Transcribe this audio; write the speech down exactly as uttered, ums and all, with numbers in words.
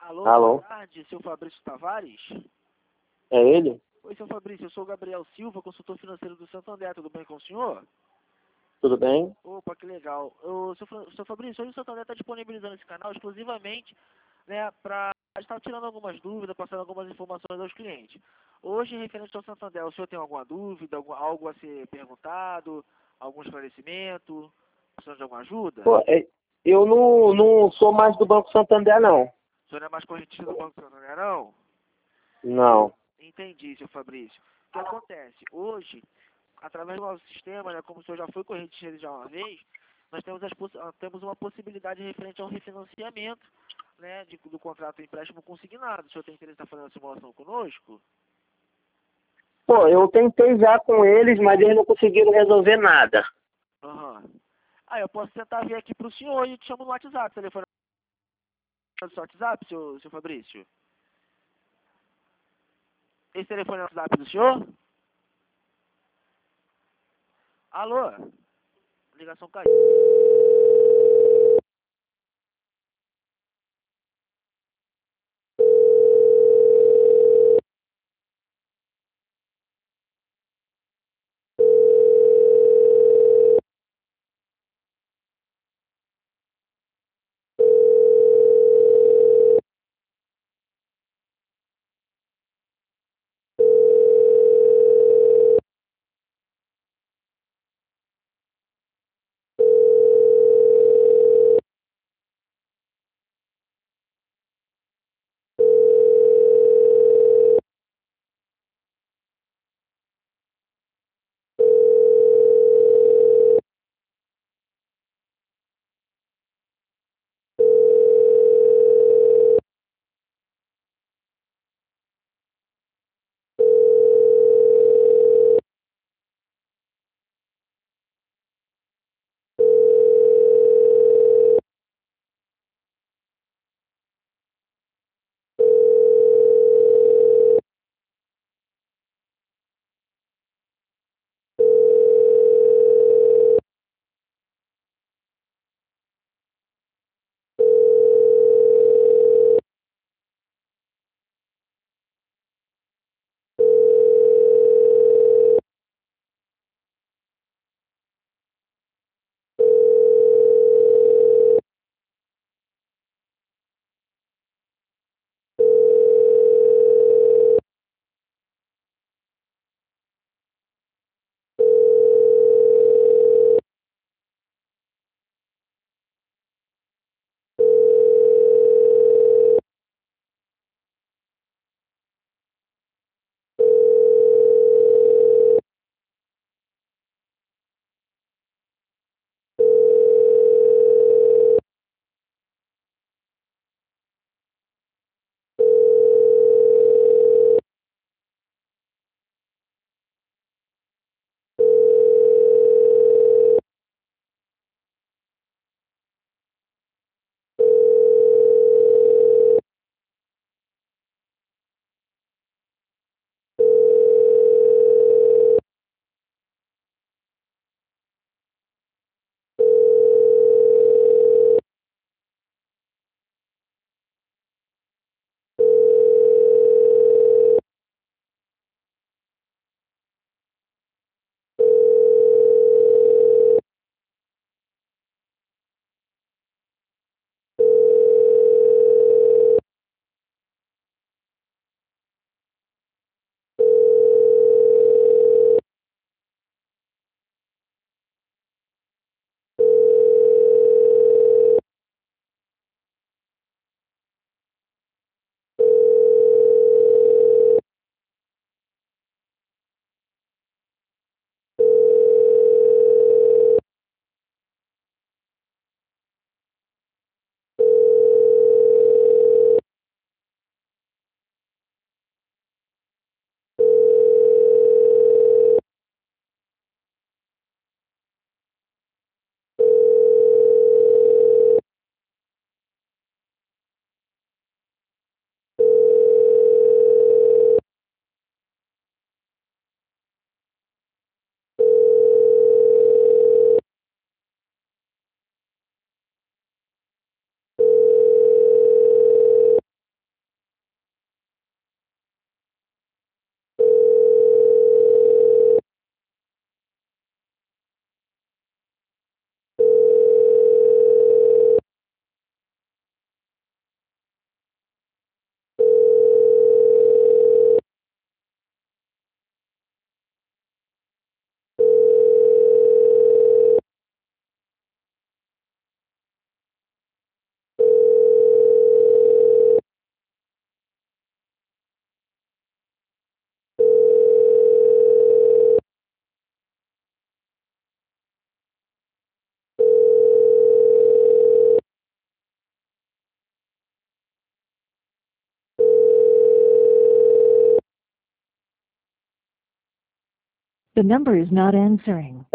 Alô, Alô? boa tarde, seu Fabrício Tavares? É ele? Oi, seu Fabrício, eu sou o Gabriel Silva, consultor financeiro do Santander, tudo bem com o senhor? Tudo bem? Opa, que legal. Eu, seu, Fra- seu Fabrício, hoje o Santander está disponibilizando esse canal exclusivamente, né, para estar tirando algumas dúvidas, passando algumas informações aos clientes. Hoje, referente ao Santander, o senhor tem alguma dúvida, algum, algo a ser perguntado, algum esclarecimento, precisando de alguma ajuda? Pô, é, eu não, não sou mais do Banco Santander, não. O senhor não é mais correntista do Banco Santander, não? Não. Entendi, seu Fabrício. O que acontece? Hoje, através do nosso sistema, né, como o senhor já foi correntista já uma vez, nós temos, as possi- ah, temos uma possibilidade referente ao refinanciamento, né, de- do contrato empréstimo consignado. O senhor tem interesse em estar fazendo a simulação conosco? Pô, eu tentei já com eles, mas eles não conseguiram resolver nada. Aham. Ah, eu posso tentar vir aqui para o senhor e te chamo no WhatsApp. Telefone do seu WhatsApp, seu, seu Fabrício? Esse telefone é o WhatsApp do senhor? Alô? Ligação caiu. The number is not answering.